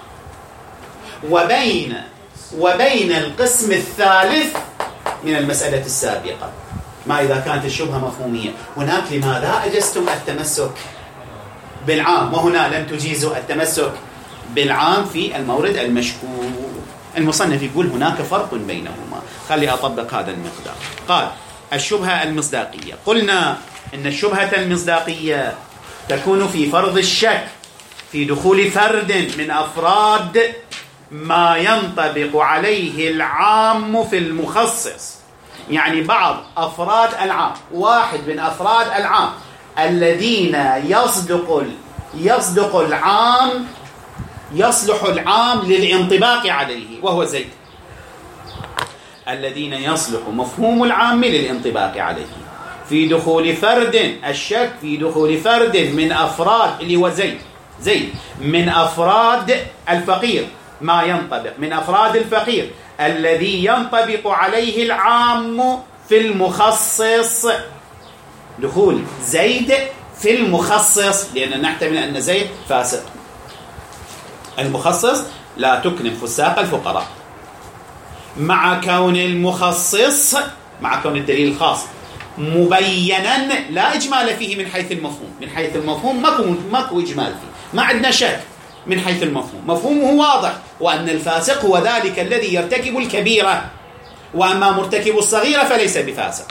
[SPEAKER 1] وبين وبين القسم الثالث من المسألة السابقة، ما إذا كانت الشبهة مفهومية. هناك لماذا أجزتم التمسك بالعام وهنا لم تجيزوا التمسك بالعام في المورد المشكوك؟ المصنف يقول هناك فرق بينهما. خلي أطبق هذا المقدار. قال الشبهة المصداقية، قلنا إن الشبهة المصداقية تكون في فرض الشك في دخول فرد من أفراد ما ينطبق عليه العام في المخصص. يعني بعض أفراد العام، واحد من أفراد العام الذين يصدق يصدق العام يصلح العام للانطباق عليه، وهو زيد. الذين يصلح مفهوم العام للانطباق عليه في دخول فرد، الشك في دخول فرد من أفراد اللي هو زيد زيد من أفراد الفقير، ما ينطبق من أفراد الفقير الذي ينطبق عليه العام في المخصص. دخول زيد في المخصص، لأننا نحتمل أن زيد فاسق. المخصص لا تكن فساق الفقراء، مع كون المخصص مع كون الدليل الخاص مبينا لا إجمال فيه من حيث المفهوم. من حيث المفهوم ماكو ماكو إجمال فيه، ما عندنا شك من حيث المفهوم، مفهومه واضح، وأن الفاسق هو ذلك الذي يرتكب الكبيرة، وأما مرتكب الصغيرة فليس بفاسق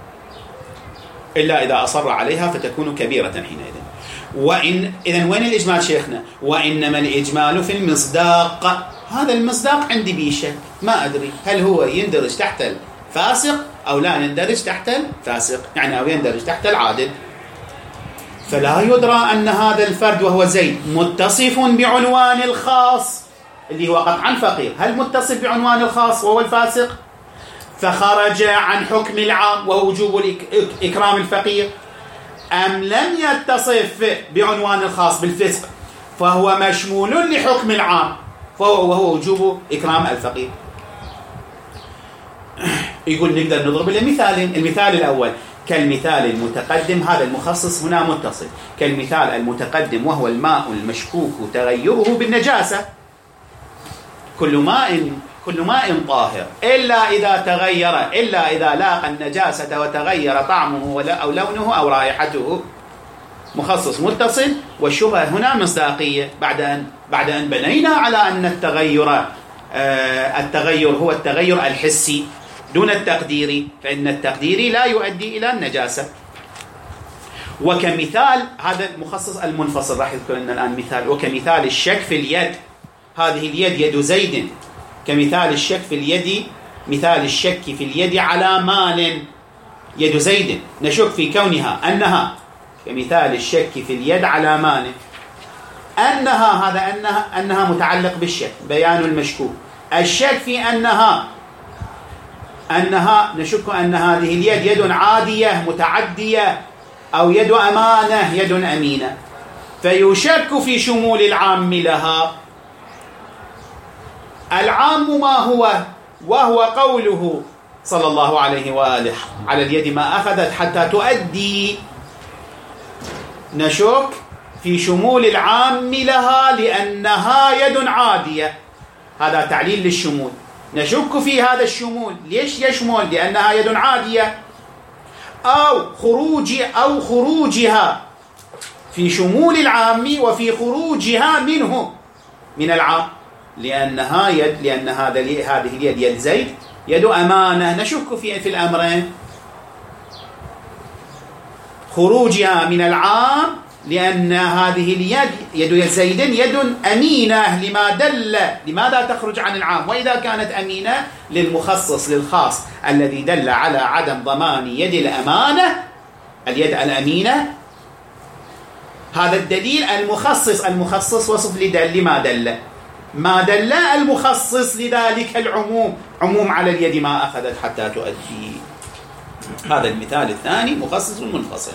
[SPEAKER 1] إلا إذا أصر عليها فتكون كبيرة حينئذ. وإن إذن وين الإجمال شيخنا؟ وإنما الإجمال في المصداق. هذا المصداق عندي بيه شك، ما أدري هل هو يندرج تحت الفاسق أو لا يندرج تحت الفاسق، يعني أو يندرج تحت العادل. فلا يدرى أن هذا الفرد وهو زيد متصف بعنوان الخاص اللي هو قطعا فقير، هل متصف بعنوان الخاص وهو الفاسق فخرج عن حكم العام وهو وجوب إكرام الفقير، أم لم يتصف بعنوان الخاص بالفسق فهو مشمول لحكم العام فهو وهو وجوب إكرام الفقير؟ يقول نقدر نضرب المثالين. المثال الأول كالمثال المتقدم، هذا المخصص هنا متصل، كالمثال المتقدم وهو الماء المشكوك تغيره بالنجاسة. كل ماء كل ماء طاهر إلا إذا تغير إلا إذا لاقى النجاسة وتغير طعمه أو لونه أو رائحته. مخصص متصل، والشبهة هنا مصداقية بعد أن بعد أن بنينا على أن التغير آه التغير هو التغير الحسي دون التقديري، فإن التقديري لا يؤدي إلى النجاسة. وكمثال هذا المخصص المنفصل راح يذكر لنا الآن مثال، وكمثال الشك في اليد، هذه اليد يد زيد، كمثال الشك في اليد، مثال الشك في اليد على مال، يد زيد نشك في كونها أنها، كمثال الشك في اليد على مال، أنها هذا أنها أنها متعلق بالشك، بيان المشكوك. الشك في أنها أنها نشك أن هذه اليد يد عادية متعدية أو يد أمانة يد أمينة، فيشك في شمول العام لها. العام ما هو؟ وهو قوله صلى الله عليه وآله على اليد ما أخذت حتى تؤدي. نشك في شمول العام لها لأنها يد عادية هذا تعليل للشمول. نشك في هذا الشمول، ليش يشمل؟ لأنها يد عادية، أو خروج أو خروجها في شمول العام وفي خروجها منه من العام، لأنها يد لأن هذا هذه اليد يد زيد يد أمانة. نشك في في الأمرين، خروجها من العام لأن هذه اليد يد زيد يد أمينة، لما دل لماذا تخرج عن العام؟ وإذا كانت أمينة للمخصص للخاص الذي دل على عدم ضمان يد الأمانة اليد الأمينة. هذا الدليل المخصص المخصص وصف لدل لما دل ما دل المخصص لذلك العموم، عموم على اليد ما أخذت حتى تؤدي. هذا المثال الثاني مخصص منفصل.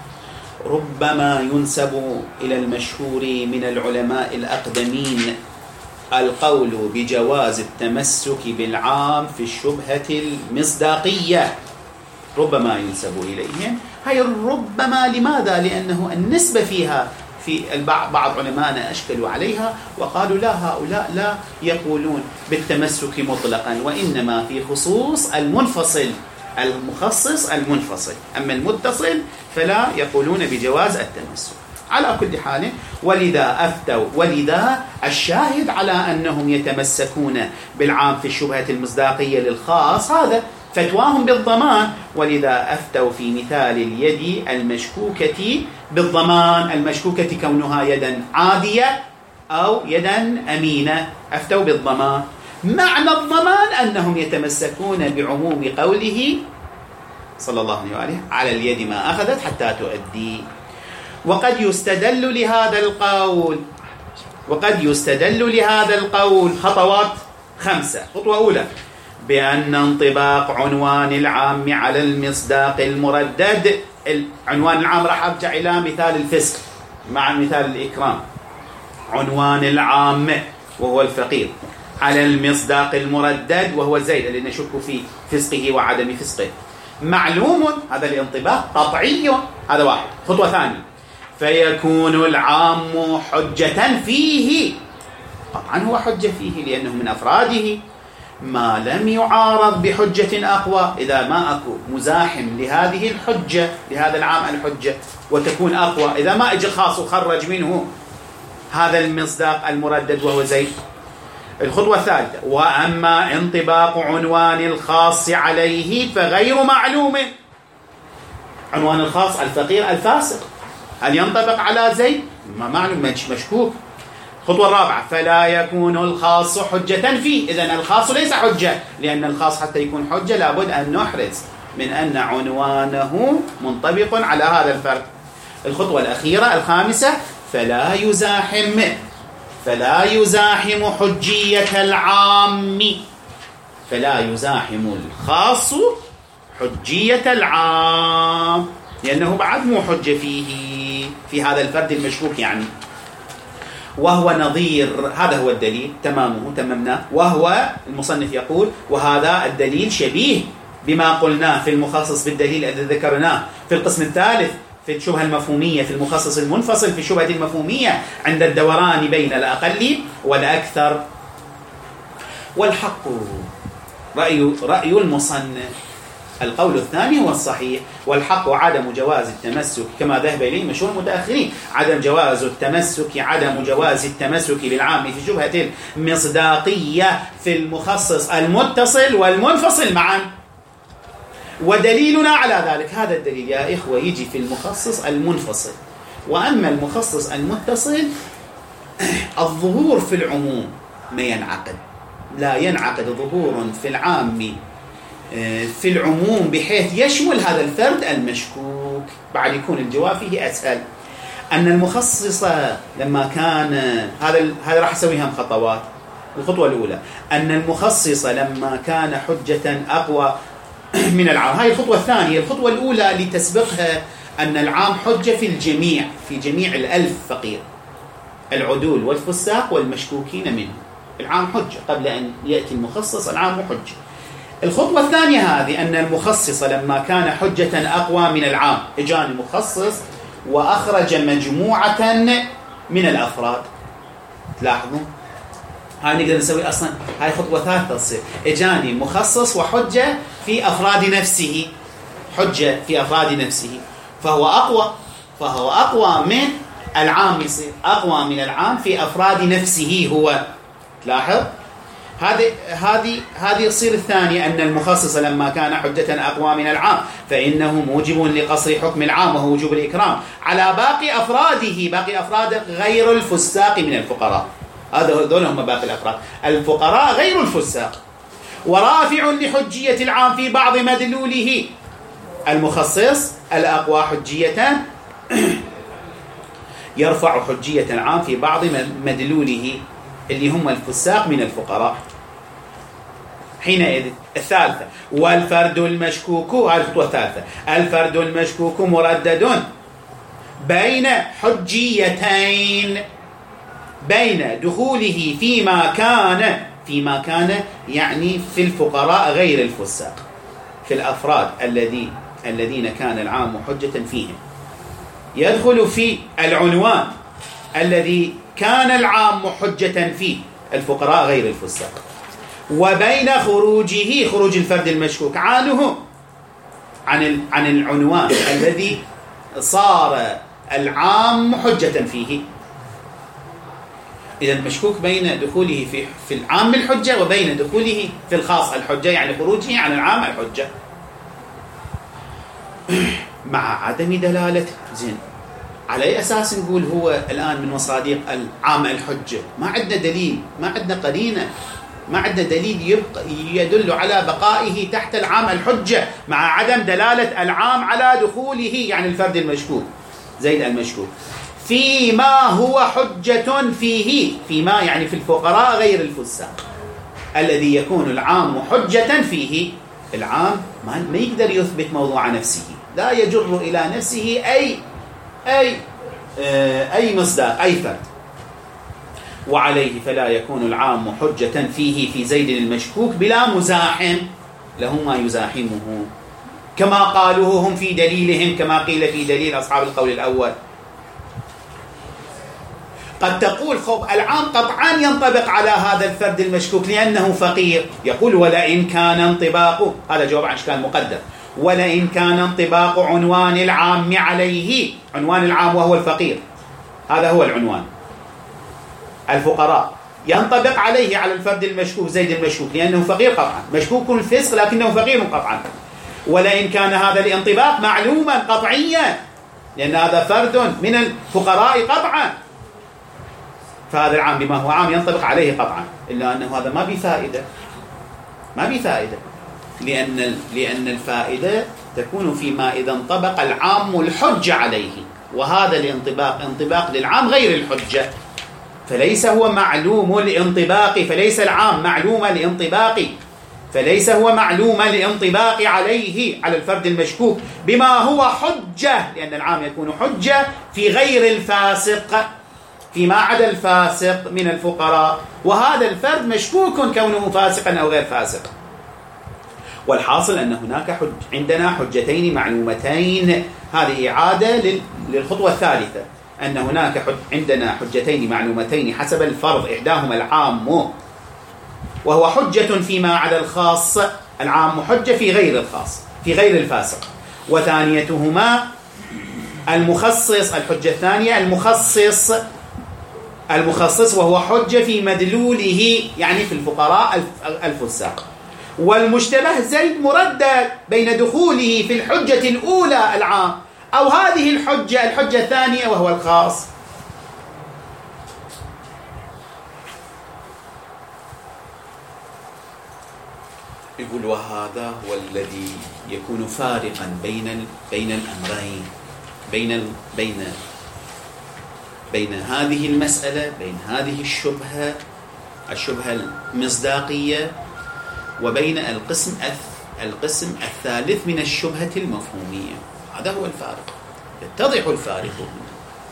[SPEAKER 1] ربما ينسب إلى المشهور من العلماء الأقدمين القول بجواز التمسك بالعام في الشبهة المصداقية، ربما ينسب إليهم. هي ربما لماذا؟ لأنه النسبة فيها في بعض علماءنا أشكلوا عليها وقالوا لا، هؤلاء لا يقولون بالتمسك مطلقا، وإنما في خصوص المنفصل المخصص المنفصل، أما المتصل فلا يقولون بجواز التمسك. على كل حال، ولذا أفتوا، ولذا الشاهد على أنهم يتمسكون بالعام في الشبهة المصداقية للخاص هذا فتواهم بالضمان، ولذا أفتوا في مثال اليد المشكوكة بالضمان، المشكوكة كونها يدا عادية أو يدا أمينة، أفتوا بالضمان. معنى الضمان أنهم يتمسكون بعموم قوله صلى الله عليه وآله على اليد ما أخذت حتى تؤدي. وقد يستدل لهذا القول وقد يستدل لهذا القول خطوات خمسة. خطوة أولى بأن انطباق عنوان العام على المصداق المردد. العنوان العام راح أرجع إلى مثال الفسق مع مثال الإكرام. عنوان العام وهو الفقير على المصداق المردد وهو زيد الذي نشك في فسقه وعدم فسقه معلوم، هذا الانطباق قطعي. هذا واحد. خطوة ثانية فيكون العام حجة فيه، طبعا هو حجة فيه لأنه من أفراده، ما لم يعارض بحجة أقوى. إذا ما أكو مزاحم لهذه الحجة لهذا العام الحجة وتكون أقوى، إذا ما اجى خاص وخرج منه هذا المصداق المردد وهو زيد. الخطوة الثالثة وأما انطباق عنوان الخاص عليه فغير معلوم. عنوان الخاص الفقير الفاسق هل ينطبق على زيد؟ ما معلوم، مشكوك. الخطوة الرابعة فلا يكون الخاص حجة فيه. إذن الخاص ليس حجة، لأن الخاص حتى يكون حجة لابد أن نحرز من أن عنوانه منطبق على هذا الفرد. الخطوة الأخيرة الخامسة فلا يزاحم فلا يزاحم حجية العام فلا يزاحم الخاص حجية العام، لأنه بعد مو حجة فيه في هذا الفرد المشكوك يعني. وهو نظير، هذا هو الدليل تمامه تممناه. وهو المصنف يقول وهذا الدليل شبيه بما قلناه في المخصص بالدليل الذي ذكرناه في القسم الثالث في الشبهة المفهومية في المخصص المنفصل في الشبهة المفهومية عند الدوران بين الأقل والأكثر. والحق رأي رأي المصنف القول الثاني هو الصحيح، والحق عدم جواز التمسك كما ذهب إليه مشهور المتأخرين، عدم جواز التمسك عدم جواز التمسك بالعام في شبهة المصداقية في المخصص المتصل والمنفصل معا. ودليلنا على ذلك هذا الدليل يا إخوة يجي في المخصص المنفصل. وأما المخصص المتصل الظهور في العموم ما ينعقد، لا ينعقد ظهور في العام في العموم بحيث يشمل هذا الفرد المشكوك. بعد يكون الجواب فيه أسهل. أن المخصص لما كان هذا هذا راح أسويها خطوات. الخطوة الأولى أن المخصص لما كان حجة أقوى من العام. هاي الخطوة الثانية. الخطوة الأولى لتسبقها أن العام حجة في الجميع، في جميع الألف فقير، العدول والفساق والمشكوكين منه. العام حجة قبل أن يأتي المخصص، العام حجة. الخطوة الثانية هذه أن المخصص لما كان حجة أقوى من العام، إجاني المخصص وأخرج مجموعة من الأفراد. تلاحظوا هاي نقدر نسوي أصلا، هاي خطوة ثالثة تصير. إجاني مخصص وحجة في أفراد نفسه، حجة في أفراد نفسه، فهو أقوى فهو أقوى من العام، يصير أقوى من العام في أفراد نفسه هو. لاحظ هذه هذه هذه يصير الثانية، أن المخصص لما كان حجة أقوى من العام فإنه موجب لقصر حكم العام وهو وجوب الإكرام على باقي أفراده، باقي أفراد غير الفساق من الفقراء. هذا هذول هم باقي الأفراد، الفقراء غير الفساق. ورافع لحجية العام في بعض مدلوله، المخصص الأقوى حجية يرفع حجية العام في بعض مدلوله اللي هم الفساق من الفقراء. حينئذ الثالثة، والفرد المشكوك، هذه الخطوة الثالثة، الفرد المشكوك مردد بين حجيتين، بين دخوله فيما كان فيما كان يعني في الفقراء غير الفساق، في الأفراد الذي الذين كان العام حجة فيهم، يدخل في العنوان الذي كان العام حجة فيه الفقراء غير الفساق، وبين خروجه، خروج الفرد المشكوك عنه عن عن العنوان الذي صار العام حجة فيه. إذا مشكوك بين دخوله في في العام الحجة وبين دخوله في الخاص الحجة، يعني خروجه عن العام الحجة مع عدم دلالة. زين، على أي أساس نقول هو الآن من مصادق العام الحجة؟ ما عندنا دليل، ما عندنا قرينة، ما عندنا دليل يبقى يدل على بقائه تحت العام الحجة مع عدم دلالة العام على دخوله، يعني الفرد المشكوك زيد المشكوك فيما هو حجة فيه، فيما يعني في الفقراء غير الفساق الذي يكون العام حجة فيه. العام ما يقدر يثبت موضوع نفسه، لا يجر إلى نفسه أي أي أي مصداق، أي فرد، وعليه فلا يكون العام حجة فيه في زيد المشكوك بلا مزاحم له ما يزاحمه، كما قالوه هم في دليلهم، كما قيل في دليل أصحاب القول الأول. قد تقول خب العام قطعا ينطبق على هذا الفرد المشكوك لأنه فقير، يقول ولئن كان انطباقه، هذا جواب عن إشكال مقدر، ولئن كان انطباق عنوان العام عليه، عنوان العام وهو الفقير، هذا هو العنوان، الفقراء، ينطبق عليه على الفرد المشكوك زيد المشكوك لأنه فقير قطعا، مشكوك الفسق لكنه فقير قطعا. ولئن كان هذا الانطباق معلوما قطعيا لأن هذا فرد من الفقراء قطعا، فهذا العام بما هو عام ينطبق عليه قطعا، إلا أنه هذا ما بفائدة، ما بفائدة لأن لأن الفائدة تكون فيما إذا انطبق العام الحجة عليه، وهذا الانطباق انطباق للعام غير الحجة، فليس هو معلوم الانطباق، فليس العام معلوم الانطباق، فليس هو معلوم الانطباق عليه على الفرد المشكوك بما هو حجة، لأن العام يكون حجة في غير الفاسق، فيما عدا الفاسق من الفقراء، وهذا الفرد مشكوك كونه فاسقا أو غير فاسق. والحاصل أن هناك حج عندنا حجتين معلومتين، هذه إعادة للخطوة الثالثة، أن هناك حج عندنا حجتين معلومتين حسب الفرض، إحداهما العام وهو حجة فيما عدا الخاص، العام حجة في غير الخاص في غير الفاسق، وثانيتهما المخصص، الحجة الثانية المخصص المخصص وهو حجة في مدلوله يعني في الفقراء الفساق. والمشتبه زيد مردد بين دخوله في الحجة الأولى العام أو هذه الحجة الحجة الثانية وهو الخاص. يقول وهذا هو الذي يكون فارقا بين بين الأمرين، بين بين بين هذه المسألة، بين هذه الشبهة الشبهة المصداقية، وبين القسم القسم الثالث من الشبهة المفهومية. هذا هو الفارق، يتضح الفارق هنا.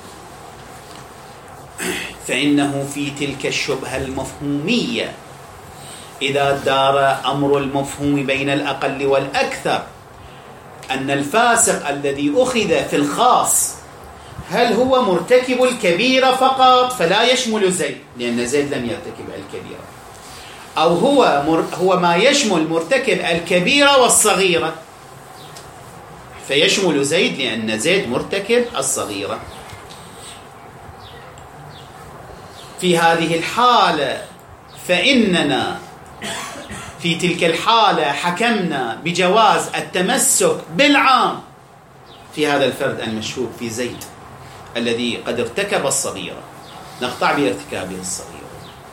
[SPEAKER 1] فإنه في تلك الشبهة المفهومية إذا دار أمر المفهوم بين الأقل والأكثر أن الفاسق الذي أخذ في الخاص هل هو مرتكب الكبيرة فقط فلا يشمل زيد لأن زيد لم يرتكب الكبيرة، أو هو مر هو ما يشمل مرتكب الكبيرة والصغيرة فيشمل زيد لأن زيد مرتكب الصغيرة. في هذه الحالة فإننا في تلك الحالة حكمنا بجواز التمسك بالعام في هذا الفرد المشكوك في زيد الذي قد ارتكب الصغيرة، نقطع بارتكابه الصغيرة.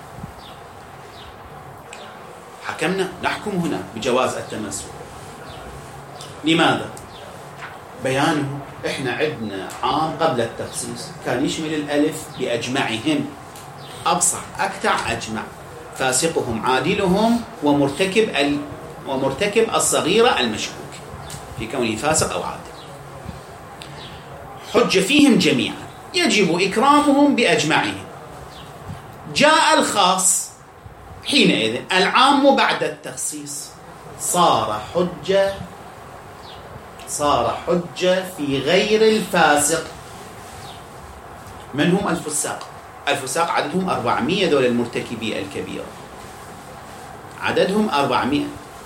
[SPEAKER 1] حكمنا نحكم هنا بجواز التمسك. لماذا؟ بيانه احنا عندنا عام قبل التخصيص كان يشمل الألف بأجمعهم، أبصر أكتع أجمع، فاسقهم عادلهم ومرتكب ال... ومرتكب الصغيرة المشكوك في كونه فاسق أو عادل. حج فيهم جميعا يجب إكرامهم بأجمعهم. جاء الخاص حينئذ العام بعد التخصيص صار حجة صار حجة في غير الفاسق. من هم الفساق؟ الفساق عددهم أربعمائة، ذول المرتكبي الكبيرة عددهم أربعمائة.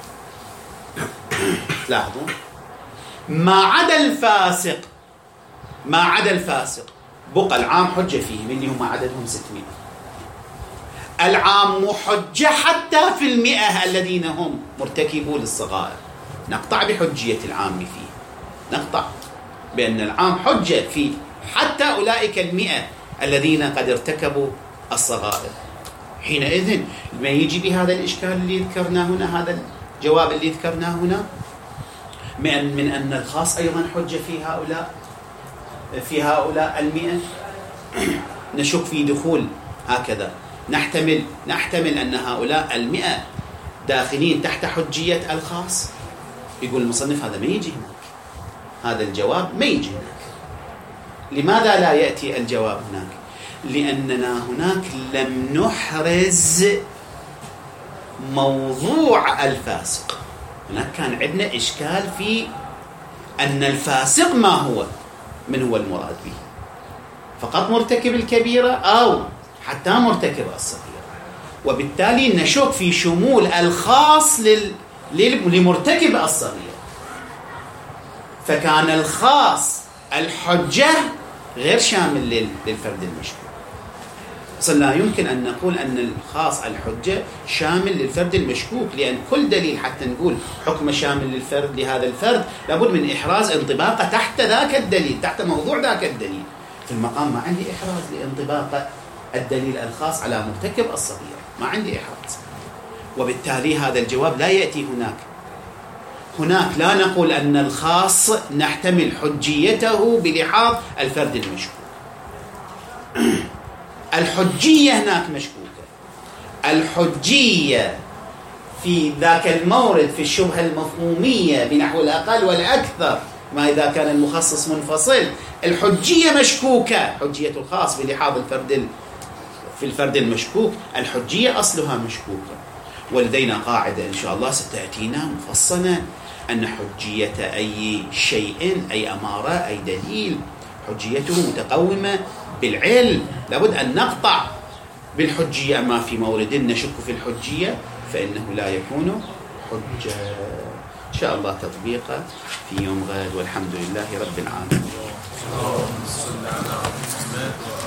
[SPEAKER 1] تلاحظون ما عدا الفاسق ما عدا الفاسق بقى العام حجة فيهم اللي هم عددهم ستمائة. العام حجة حتى في المئة الذين هم مرتكبوا للصغائر. نقطع بحجية العام فيه، نقطع بأن العام حجة فيه حتى أولئك المئة الذين قد ارتكبوا الصغائر. حينئذ ما يجي بهذا الإشكال اللي ذكرناه هنا، هذا الجواب اللي ذكرناه هنا من من أن الخاص أيضا حجة في هؤلاء في هؤلاء المئة. نشك في دخول هكذا، نحتمل نحتمل أن هؤلاء المئة داخلين تحت حجية الخاص. يقول المصنف هذا ما يجي هناك، هذا الجواب ما يجي هناك. لماذا لا يأتي الجواب هناك؟ لأننا هناك لم نحرز موضوع الفاسق. هناك كان عندنا إشكال في أن الفاسق ما هو، من هو المراد به، فقط مرتكب الكبيرة أو حتى مرتكب الصغيرة. وبالتالي نشك في شمول الخاص لل... لمرتكب الصغيرة، فكان الخاص الحجة غير شامل للفرد المشكوك. أصلا لا يمكن أن نقول أن الخاص الحجة شامل للفرد المشكوك، لأن كل دليل حتى نقول حكم شامل للفرد لهذا الفرد لابد من إحراز انطباقه تحت ذاك الدليل، تحت موضوع ذاك الدليل. في المقام ما عندي إحراز لانطباق الدليل الخاص على مرتكب الصغير، ما عندي إحراز. وبالتالي هذا الجواب لا يأتي هناك. هناك لا نقول أن الخاص نحتمل حجيته بلحاظ الفرد المشكوك. الحجية هناك مشكوكة. الحجية في ذاك المورد في الشبهة المفهومية بنحو الأقل والأكثر، ما إذا كان المخصص منفصل، الحجية مشكوكة. حجية الخاص بلحاظ الفرد في الفرد المشكوك، الحجية أصلها مشكوكة. ولدينا قاعدة إن شاء الله ستأتينا مفصلا أن حجية أي شيء، أي أمارة، أي دليل، حجيته متقومة بالعلم. لابد أن نقطع بالحجية. أما في مورد نشك في الحجية فإنه لا يكون حجة. إن شاء الله تطبيقه في يوم غد، والحمد لله رب العالمين.